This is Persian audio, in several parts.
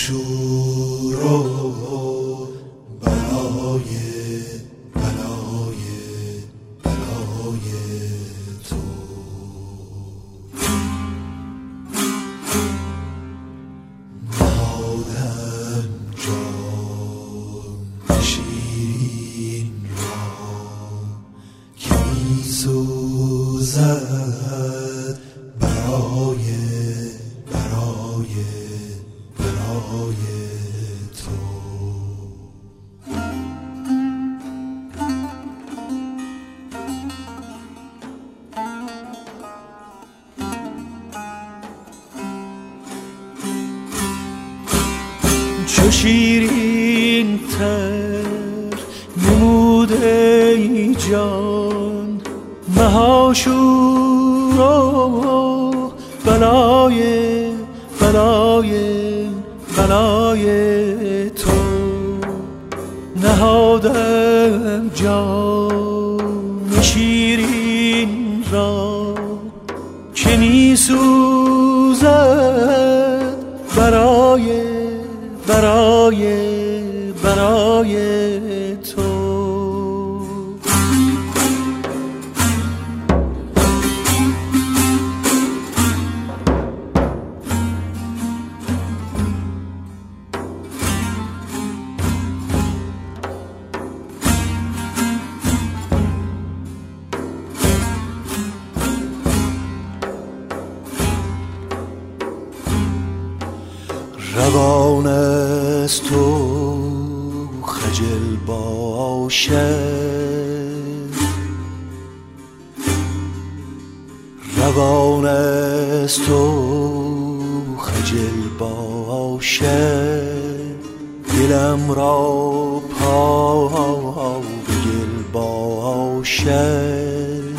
شور و بلای تو نهادم جان شیرین را که می سوزد برای تو. چو شیرین تر نموده ای جان مها شور و بلای تو نهادم جان شیرین را که می سوزد برای تو. روان از تو خجل باشد، روان از تو خجل باشد، دلم را پا به گل باشد.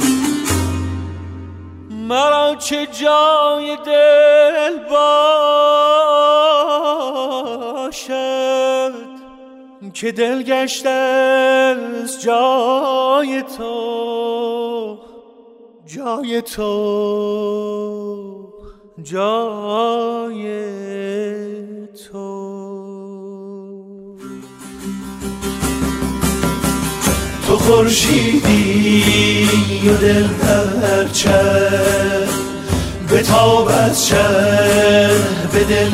مرا چه جای دل باشد که دل گشته از جای تو تو خورشیدی و دل در چه بتاب از چه به دل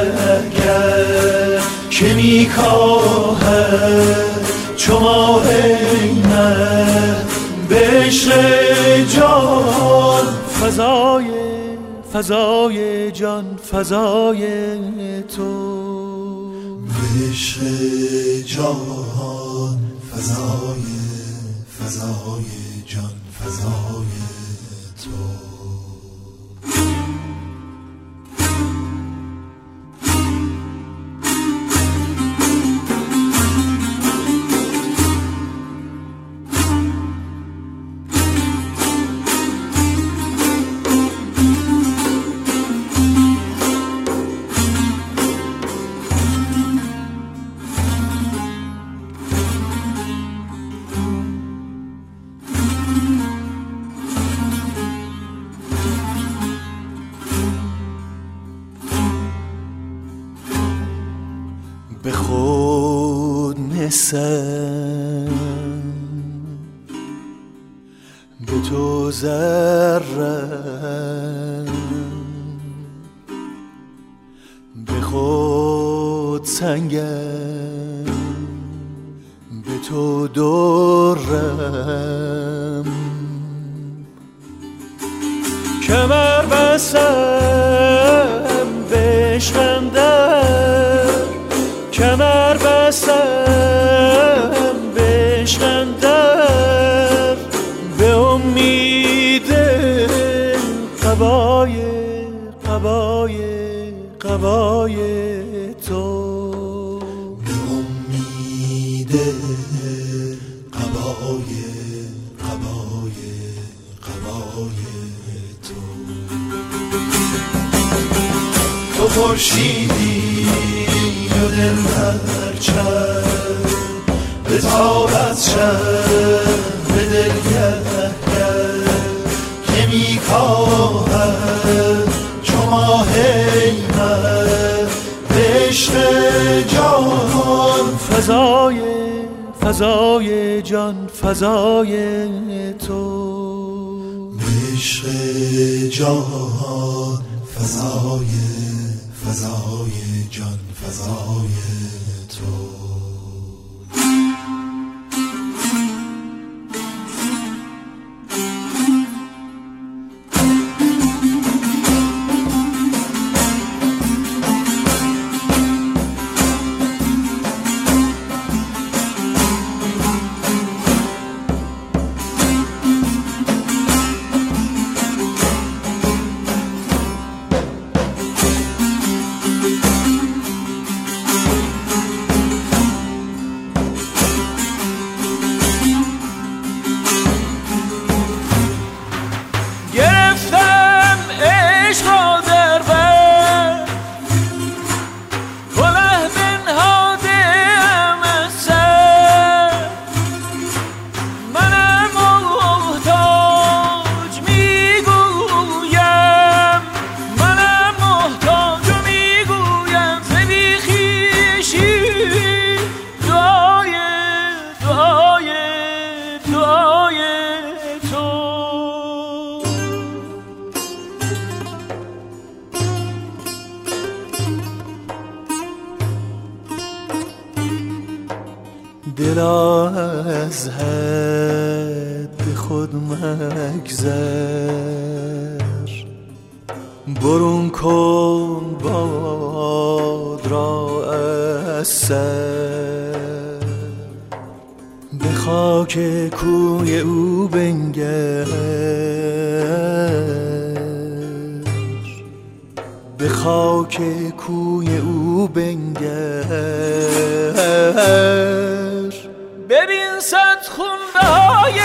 گر که می کاهد چو ماه مه به عشق جان فضای جان فضای تو. به عشق جان فضای جان فضای تو. به خود نسم به تو ذرم، به خود سنگم به تو درم، کمر بستم به عشقم در، کمر بستم به عشقم در، به امید قبای تو، به امید قبای تو. تو خورشیدی و دل در چه بتاب از چه به دل گر که می کاهد چو ماه مه به عشق عشق جان، فضای جان فضای تو، عشق جان فضای جان فضای تو. دل از حد به خود مگذر، برون کن باد را از سر، به خاک کوی او بنگر، به خاک کوی او بنگر. ببین صد خونبهای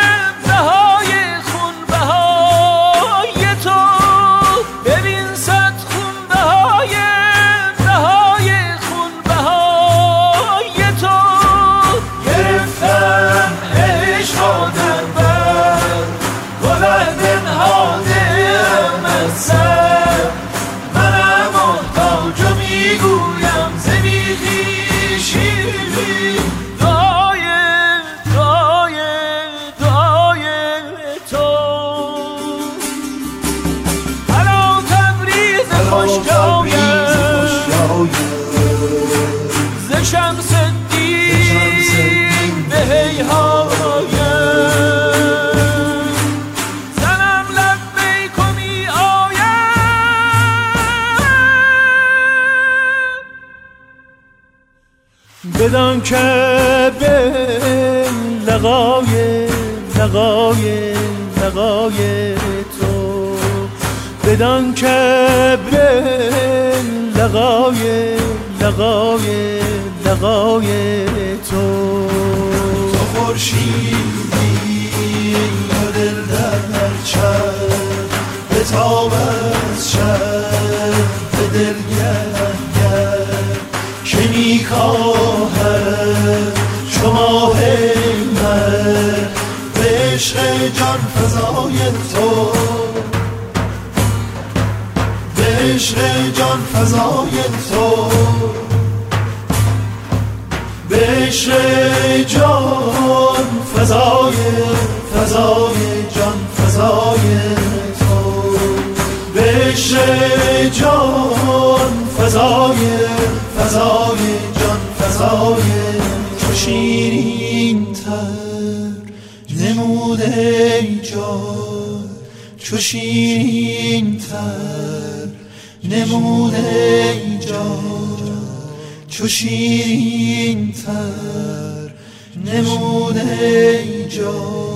خونبهای تو، ببین صد خونبهای خونبهای تو. گرفتم عشق را در بر، گله بنهادم از سر، منم محتاج و میگویم ز بی‌خویشی ز شمس الدین به هیهایم، زنم لبیک و می آیم. بدان که به لقای تو، بدان که به لقای تو، تو خورشیدی و دل در چشم، به تاب از شب به دل گرد که میکاهد چو ماه من، به عشق جان فضای تو، به عشق جان فضای تو، به عشق جان فضای جان فضای تو، به عشق جان فضای جان فضای تو. شیرین تر نموده ای جان، چو شیرین تر نموده ای جان، چو شیرین تر نموده ای جان.